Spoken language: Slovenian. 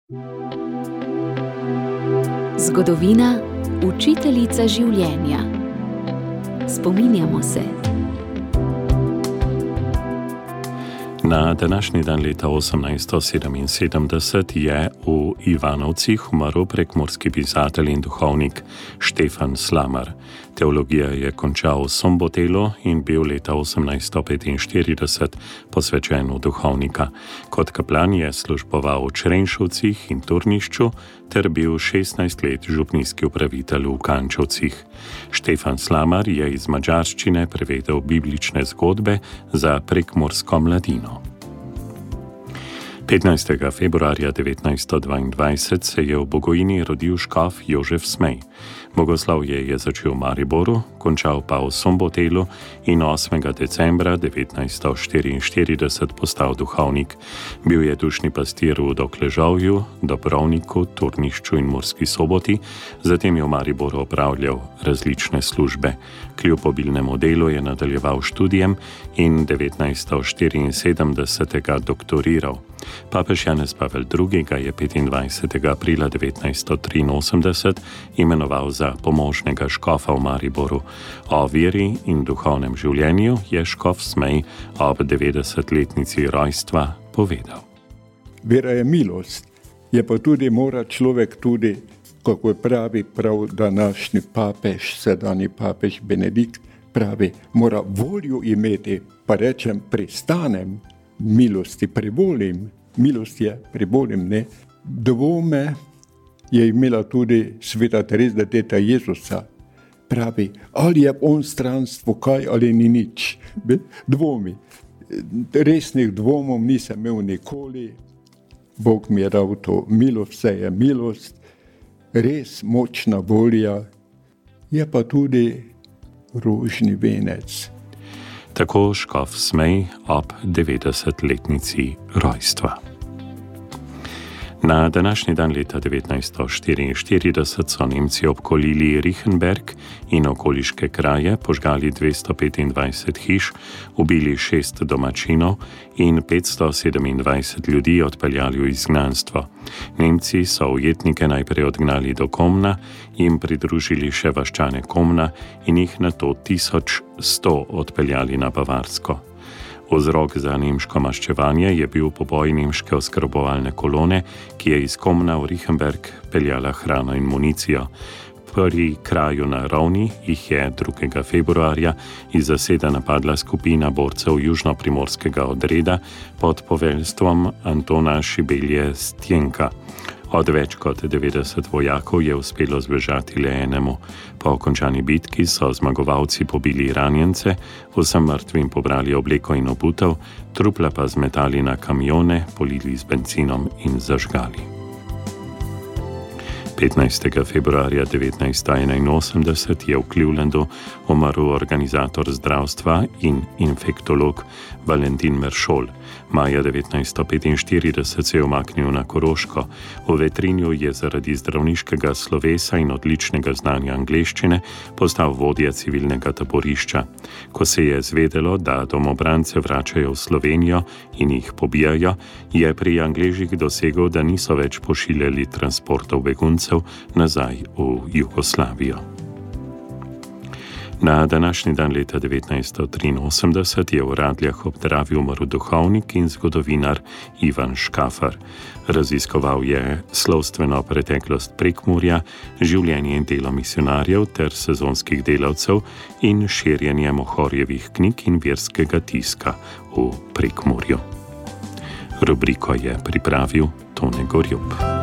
Zgodovina, učiteljica življenja. Spominjamo se. Na današnji dan leta 1877 je v Ivanovcih umrl prekmurski pisatelj in duhovnik Štefan Slamar. Teologijo je končal v Sombotelu in bil leta 1845 posvečen v duhovnika. Kot kaplan je služboval v Črenšovcih in Turnišču ter bil 16 let župnijski upravitelj v Kančovcih. Štefan Slamar je iz madžarščine prevedel biblične zgodbe za prekmursko mladino. 15. februarja 1922 se je v Bogojini rodil škof Jožef Smej. Bogoslovje je začel v Mariboru, končal pa v Sombotelu in 8. decembra 1944 postal duhovnik. Bil je dušni pastir v Dokležovju, Dobrovniku, Turnišču in Murski Soboti, zatem je v Mariboru opravljal različne službe. Kljub obilnemu delu je nadaljeval študijem in 1974 doktoriral. Papež Janez Pavel II. Ga je 25. aprila 1983 imenoval za pomožnega škofa v Mariboru. O veri in duhovnem življenju je škof Smej ob 90-letnici rojstva povedal. Vera je milost, je pa tudi mora človek tudi, kako pravi prav današnji papež, sedanji papež Benedikt, pravi, mora voljo imeti, pa rečem, pristanem milosti, privolim. Milost je privolim, ne. Dvome je imela tudi sveta Tereza, teta Jezusa. Pravi, ali je on stranstvo kaj ali ni nič. Dvomi. Resnih dvomov nisem imel nikoli. Bog mi je dal to milost, vse je milost. Res močna volja je pa tudi rožni venec. Tako škof Smej ob 90-letnici rojstva. Na današnji dan leta 1944 so Nemci obkolili Riechenberg in okoliške kraje, požgali 225 hiš, ubili 6 domačinov in 527 ljudi odpeljali v izgnanstvo. Nemci so ujetnike najprej odgnali do Komna, jim pridružili še vaščane Komna in jih nato 1100 odpeljali na Bavarsko. Vzrok za nemško maščevanje je bil poboj nemške oskrbovalne kolone, ki je iz Komna v Riechenberg peljala hrano in municijo. Pri kraju na Rovni jih je 2. februarja iz zaseda napadla skupina borcev južnoprimorskega odreda pod poveljstvom Antona Šibelje Stjenka. Od več kot 90 vojakov je uspelo zbežati le enemu. Po končani bitki so zmagovalci pobili ranjence, vsem mrtvim pobrali obleko in obutev, trupla pa zmetali na kamione, polili z bencinom in zažgali. 15. februarja 1981 je v Clevelandu umrl organizator zdravstva in infektolog Valentin Meršol. Maja 1945 se je umaknil na Koroško. V Vetrinju je zaradi zdravniškega slovesa in odličnega znanja angleščine postal vodja civilnega taborišča. Ko se je zvedelo, da domobrance vračajo v Slovenijo in jih pobijajo, je pri Angležih dosegel, da niso več pošiljali transportov beguncev nazaj v Jugoslavijo. Na današnji dan leta 1983 je v Radljah ob Dravi umrl duhovnik in zgodovinar Ivan Škafar. Raziskoval je slovstveno preteklost Prekmurja, življenje in delo misionarjev ter sezonskih delavcev in širjenje Mohorjevih knjig in verskega tiska v Prekmurju. Rubriko je pripravil Tone Gorjup.